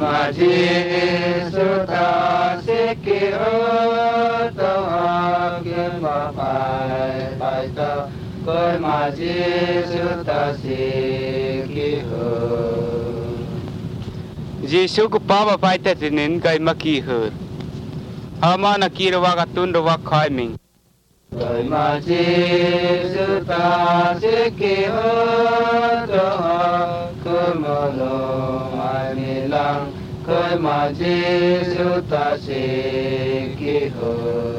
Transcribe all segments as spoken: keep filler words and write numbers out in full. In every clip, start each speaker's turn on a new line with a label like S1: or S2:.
S1: ma chi su ta si ki ơ tao ha kiến ma pai pai tao coi ma chi su ta si ki ơ
S2: Giêsu ku pa ba pai te tinin kai ma ki hur ama na ki rawa ka tun rawa khai ming
S1: coi ma chi su ta si ki ơ tao ha coi ma lo ai mi lang coi ma chi su ta si ki ơ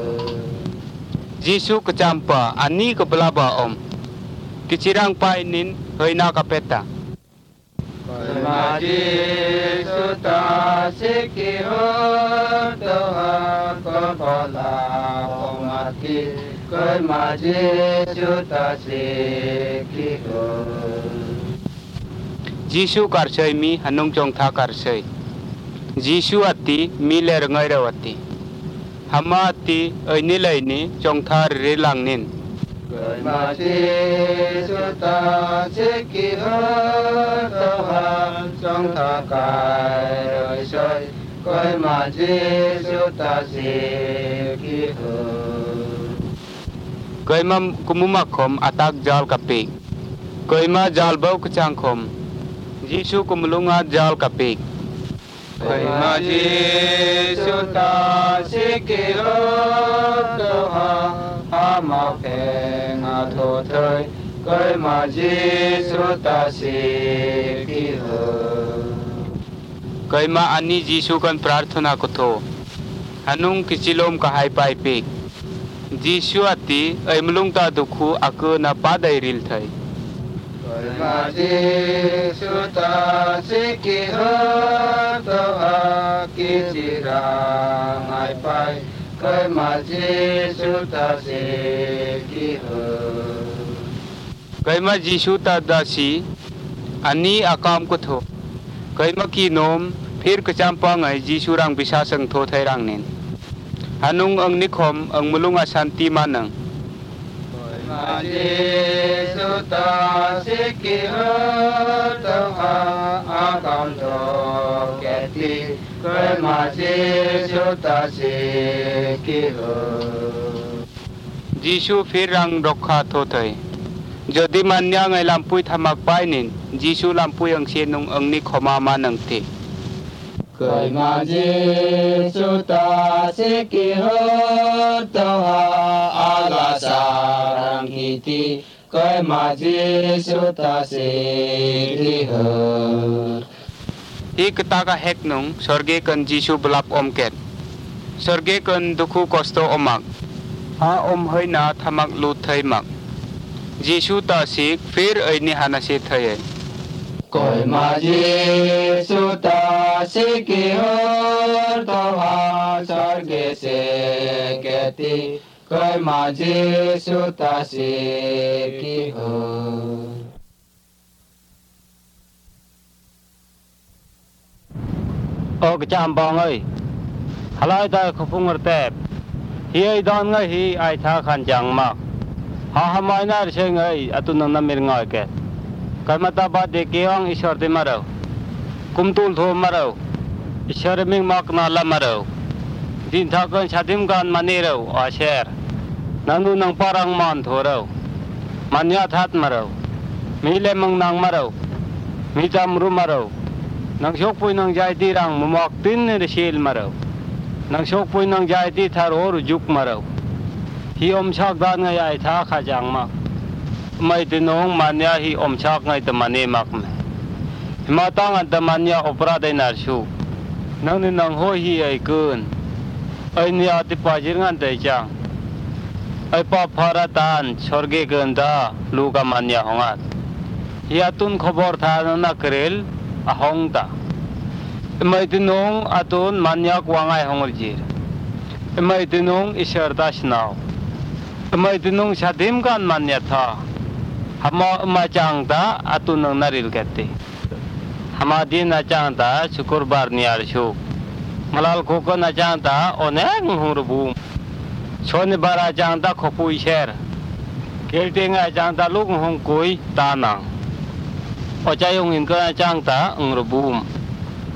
S2: Giêsu ka champa ani ka blaba om kichirang pai nin hoina ka peta
S1: coi ma chi su ta si ki ơ tao ha coi pa la om ma ki coi ma chi su ta si ki ơ
S2: Giêsu kar sei mi hanung chong tha kar sei Giêsu ati mi le rangai rawati hama ati oini laini chong tha re lang nin
S1: coi ma chi su ta si ki ơ tao ha trong tha kai rồi soi coi ma chi su ta si ki ơ
S2: kai ma kumuma khom atak jal kapik kai ma jal bau ka chang khom Giêsu kumulunga jal kapik
S1: coi ma chi su ta si ki ơ tao ha ha ma phe nga tho thơi coi ma chi su ta si ki ơ
S2: kai ma ani Giêsu kan prarthana ko tho hanung kichilom ka hai pai pik Giêsu ati aimlung ta dukhu aku na padai ril thai
S1: coi ma chi su ta si ki ơ tao ha ki chi ra ngai pai coi ma chi su ta si ki ơ
S2: kai ma Giêsu ta da si ani akam ko tho kai ma ki nom phir ka champa ngai Giêsu rang bisa sang tho thai rang nen hanung ang nikhom ang mulunga santi manang
S1: coi ma chi su ta si ki ơ tao ha a kam tho ke ti coi ma chi su ta si ki ơ
S2: Giêsu phir rang rokha tho thai jodi manya ngai lampui thamak pai nin Giêsu lampui ang sienung ang nikhoma manang ti
S1: coi ma chi su ta si ki ơ tao ha a la sa rang ki ti coi ma chi su ta si ki ơ
S2: hi kata ka hek nung sorge kan Giêsu belap om ket sorge kan dukhu kosto omak ha om hoina thamak lut thai mak Giêsu ta sik phir aini hana se thai
S1: coi ma chi su ta si ki ơ tao ha sarge se ke ti coi ma chi su ta si ki ơ
S2: o ka cham bong ơi halai ta khopung er tep hi ai don ngai hi ai tha khan jang mak ha ha mai na se ngai atun nang namir ngai ke kamata ba de keong ishor te marau kumtul tho marau ishor ming mak na la marau din tha kan chadim kan mani rau a sher nandu nang parang man tho rau manya that marau mi le mang nang marau mi jam ru marau nang shok pui nang jai ti rang mok tin ne sil marau nang shok pui nang jai ti thar or juk marau hi om chak dan ngai ai tha kha jang mak mai te nong manya hi om chak ngai te mane mak me ma tang an te manya opra dai nar su nang ni nang ho hi ai kun ai ni ati pa jir ngan dai chang ai pa phara tan sorge kun da lu ka manya hongat hi atun khobor tha na krel a hong ta mai te nong atun manya kwangai hongol jir mai te nong ishar ta snau mai te nong sadim kan manya tha hama ma chang ta atun nang naril kete hama din na chang ta syukur bar niar su malal ko ko na chang ta oneng hurbu chone bara chang ta khopui sher kelte nga chang ta luk hong koi ta nang o chayong in ka chang ta ngrubum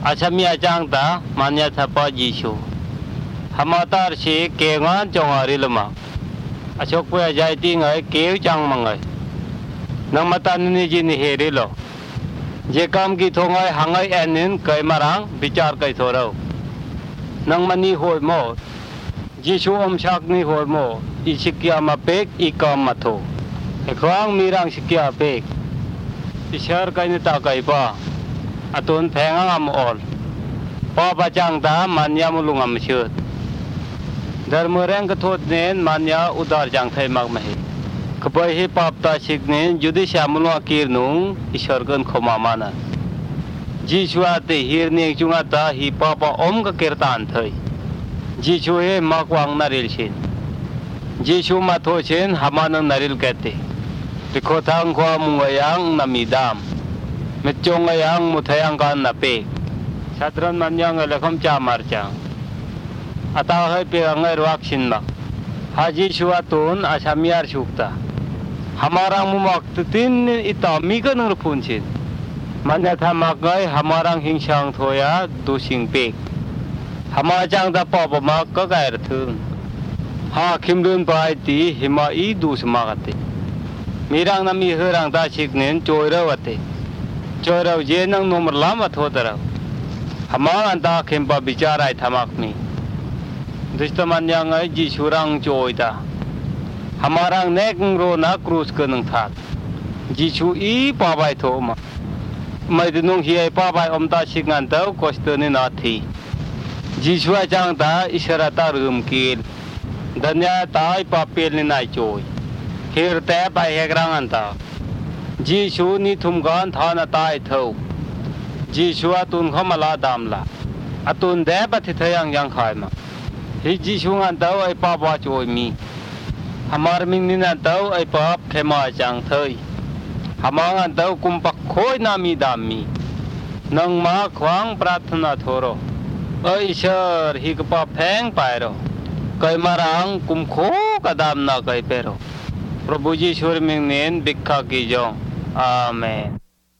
S2: อาชมีอาจางตามันยาทปายิชูหามาตาร์ชีเกงานจงอาริลมาอาชกเพื่อใจติงไอเกวจังมังไงนังมาตานิจินิเฮริโลเจคำกิทงไอหังไอแอนนินไกมารังวิจารไกโทเรานังมันนี่หอยโมยิชูอมชักนี่หอยโมอิชิกยามาเปกอีกามมาโตเอกครั้งมีรังชิกยาเปกอิชาร์ไกนิตาไกป้าอตุนแพงงามออลป้าประจังตามันยามุลุงามเชิดดาร์มเรงกทอดเน้นมันยาอุดารจังไทยมากไม่ขบให้ป้าตาชิกเน้นยุดิชามุลวากีรนุงอิชาร์กันขมามานะจีชัวเตฮิร์เนียจุงตาฮิป้าป้าอมกเกิรตานไทยจีชัวเฮมากวังนาริลชินจีชัวมาโทชินหามานันนาริลเกติติโคทังความมุงยังนามิดามเมจงยังมุทยังกันนาเปชาตรันมันยังเล็กขมจามาร์จังอาตาให้เปียงเงรักชินมาฮาจีชัวตุนอาชามีอาร์ชุกตาฮามารังมุมักตินอิตามีกันนรพุนชินมันจะทำมากไงฮามารังหิงช่างทอยาดูสิงเปกฮามาจังตาปอบมากก็ไกรถึงฮาคิมดุนไปตีหิมาอีดูสมากติมีรังนามีเฮรังตาชิกเน้นโจยเรวัติโจยเราเจนังนมลามาทอดเราฮามาอันตาเข็มปะบิจาราธรรมักมีดิสตมันยังไงจีชูรังโจยตาฮามารังเนกโรนักครูสกันนังทัดจีชูอีป้าใบโทมาไม่ได้นุ่งเฮียป้าใบอมตาชิกันเต้าโคสเตนินาทีจีชัวจังตาอิสระตารุมกีลดันยาตายป้าเปลนินายโจยเฮรแต่ไปเฮกรังอันตาจีชูนี่ทุมกันทานตายเท่าจีชัวตุนเขามาลาดามละอตุนเดบทิทยังยังขายมาฮิจีชูงันเต้าไอป้าบ้าโจยมีฮามารมิงนินันเต้าไอป้าเขมาจังเทยฮามางันเต้ากุมปักโคยนามีดามีนังมาขวางปรารถนาโทโรเอ้ยเชอร์ฮิกป้าแพงไปโรไกมารังกุมโคกดามนาไกเปโรพระบุจีชวรมิงเนนบิกขากีจงอาเมน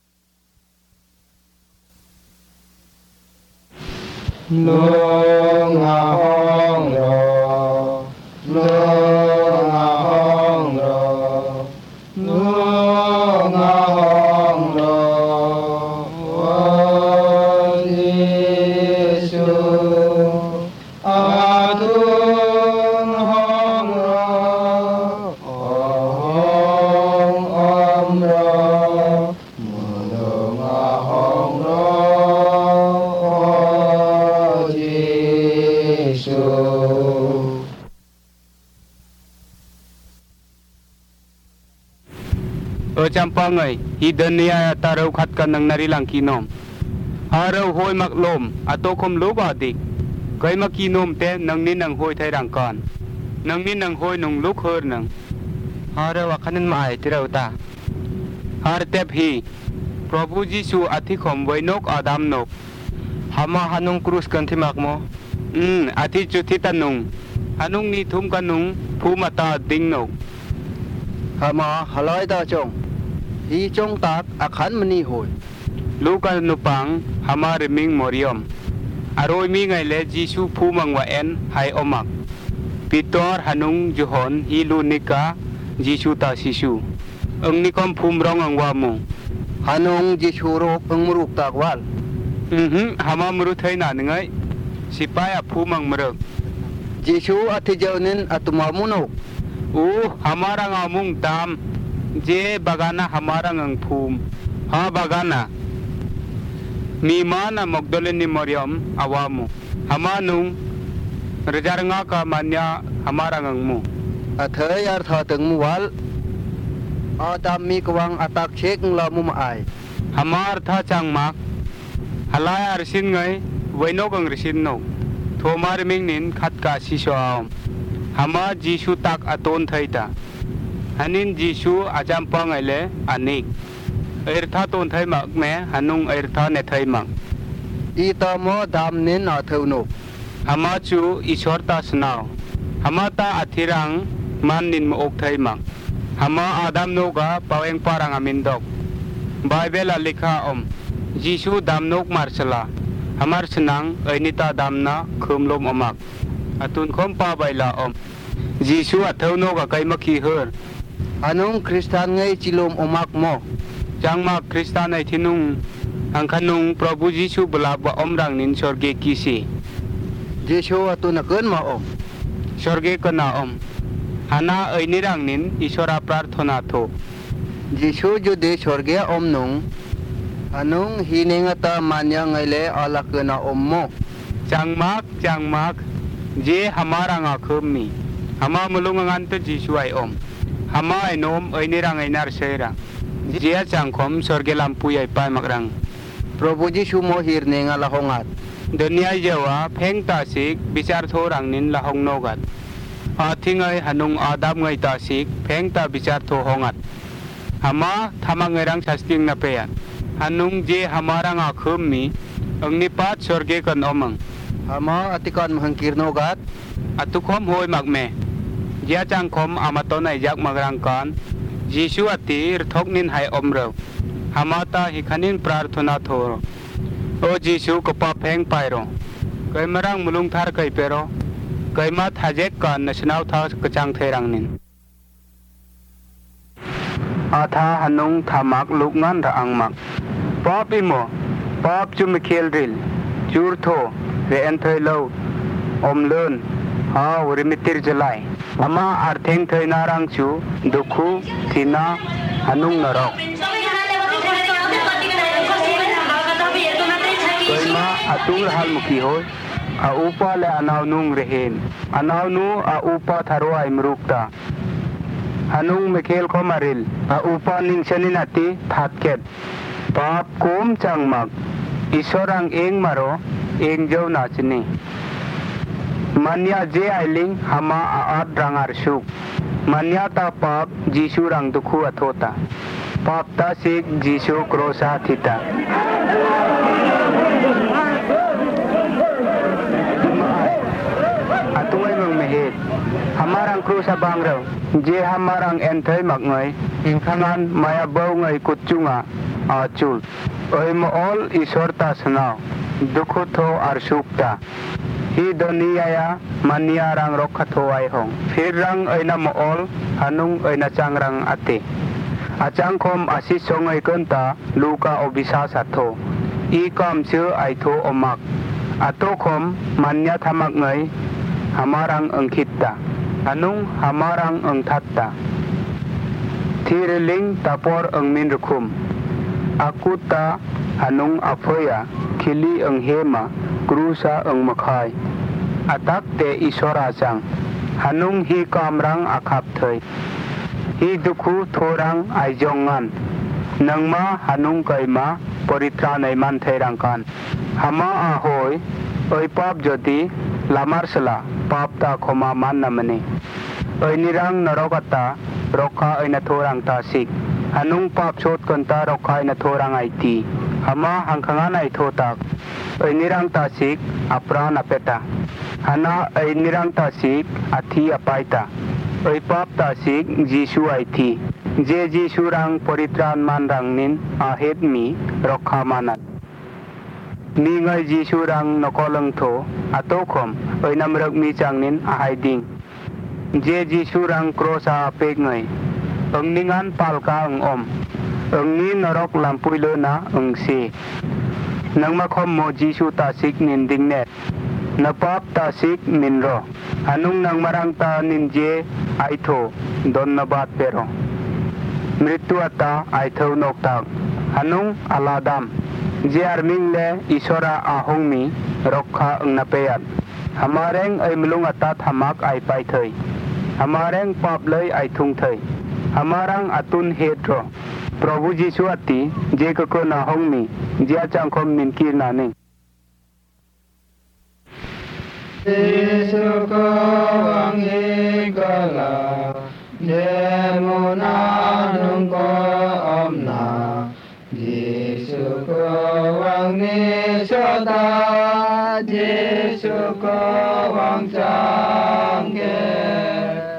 S1: ลงอาห้องรอลงอาห้องรอลงอาห้องรอวันเยซูอาตุนห้องรอห้องอมรอมุลงอาห้องรอ
S2: เออจำปังไงฮีเดนเนียตาเราขัดกันนังนาริลังกีนอมฮาเราหอยมักลมอโตคมลูบาดิกไกมักกีนอมเตนังนินังหอยไทยรังกันนังนินังหอยนงลุกเฮอร์นังฮาเราขันนันมาไอที่เราตาฮาร์เตบฮีพระผู้ยิสูอธิคมไว้นกอาดัมนกฮามาฮานุงครูสกันที่มักโมอืมอธิจุติตันนุงฮานุงนี่ทุ่มกันนุงภูมาตาดิงนกฮามาฮลอยตาจงฮีจงตากอาขันมณีหอยลูกันนุปังฮามาริมิงมอริยมอารอยมีไงเลจิสูภูมังวะเอ็นไฮอมักปิตอร์ฮานุงจุฮอนฮีลูนิกาจิสูตาสิสูอังนิคมภูมิรองอังวามุฮานุงจิสูโรอังมรุกตากวัลอือฮึฮามามรุไทยนาหนึ่งไงสิปายภูมังมรึกจิสูอธิเจนินอัตมามุนกอูฮามารังอามุงตามเจบากานะฮามารังอังภูมิฮาบากานะมีมานะมกดเลนิมอริยมอาวามุฮามานุงรจารงากามันยาฮามารังอังมุอัธยาร์ธาตึงมุวัลอาดามมีกวังอัตักเชกลามุมาไอฮามาร์ธาจังมักฮลายอาริสินไงไว้นกังริสินนกโทมาร์มิงนินขัดกาชิชวามฮามาจิชูตักอตนไทยตาฮันินจิชูอาจามปังไอเลอันนิกเอร์ธาตนไทยมักแม่ฮันุงเอร์ธาเนไทยมักอีตามอดามนินอาเทวนกฮามาจูอิชอร์ตาสนาวฮามาตาอธิรังมันนินมอกไทยมักฮามาอาดามโนกาปาเวงปารังอามินดอกไบเบลลิคาอมจิชูดามนกมาร์ชลา Hamar senang ainita damna khum lom omak atun khom pa baila om Jisu athau no ka kai makhi her
S1: Anong Kristan ngai chilom omak mo
S2: Jangma Kristan ai thinung angkhanung Prabhu Jisu belaba om rang nin sorge kisi
S1: Jisu atun nakun ma om
S2: sorge kana om Hana aini rang nin Ishora prarthana tho
S1: Jisu jodi sorge om nung Anong hiningata manya ngaile ala kena om mo
S2: Jangmak jangmak je hamara nga khummi hama mulungangan to Jisu ai om hama ai nom aini rang ai nar seira je changkhom sorge lampu ai pai makrang
S1: Prabhu Jisu mo hirne nga lahongat
S2: dunia jawa pheng ta sik bichar tho rang nin lahong nogat athingai hanung adam ngai ta sik pheng ta bichar tho hongat hama thamangai rang sasting na peya hanung je hamara nga khummi angni pat sorge kan omang
S1: Hama atikan mahangkir nogat
S2: atukhom hoi magme jia changkhom amaton ai jak magrangkan Jisu ati rthoknin hai omro hamata hikhanin prarthana thoro o Jisu kopa pheng pairo kai marang mulung thar kai pero kai ma thajek kan nasinau tha kachang therangnin atha hanung thamak lukngan ra angmak pop imo pop chum khel ril chur tho re en thoi lo om lön ha urimitir jalai ama artheng thoi narang chu dukhu thina hanung narok koima atur hal mukhi hoy a upa le anaw nung rehen anaw nu a upa tharo ai mrukta hanung mekhel ko maril a upa ning chanin ati thatket pap kom changmak isorang eng maro eng jau na chini manya je ailing hama aat rangar suk manya ta pap Jisu rang dukhu athota pap ta sik Jisu krosa thita atungai mang mehet hamarang krosa bangrau je hamarang enthai makngai ingkhanan maya bau ngai kutchunga achul oi mo all isor ta sanau dukhu tho ar sukta hi dunia ya mania rang rokha tho ai hong phir rang aina mo all hanung aina changrang ate achang khom asi songai konta luka obisa satho i kam chu ai tho omak ato khom manya thamak ngai hamarang angkhitta hanung hamarang angthatta thireling tapor angmin rukhum akuta hanung afoya khili anghema krusa angmakhai atak te isora chang hanung hi kamrang akhap thoi hi dukhu thorang aijongan nangma hanung kaima paritranai man thairang kan hama ahoi oi pap jodi lamar sala pap ta khoma man namani oi nirang narokata rokha oina thorang ta sik hanung pap chot kanta rokha oina thorang aiti hama hangkhangan ai thotak oi nirang ta sik apran apeta hana oi nirang ta sik athi apaita oi pap ta sik Jisu ai thi je Jisu rang paritran man rang nin ahet mi rokha manat ni ngai Jisu rang nokolong tho atokhom oi namrak mi changnin ahai ding je Jisu rang krosa apek ngai angningan palka ang om angni norok lampui lena angsi nangma khom mo Jisu ta sik nin dingnet napap ta sik minro hanung nang marang ta ninje aitho donnabat pero mrityu ata aitho noktak hanung aladam je arming le isora ahongmi rokha angnapeyat hamareng ai mulung ata thamak ai pai thai hamareng pap lei ai thung thai hamarang atun hetro Prabhu Jisu ati je ko na hongmi je changkhom min kirna ne Jisu ko wangi gala demona nung ko omna Jisu ko wangi soda Jisu ko wang changge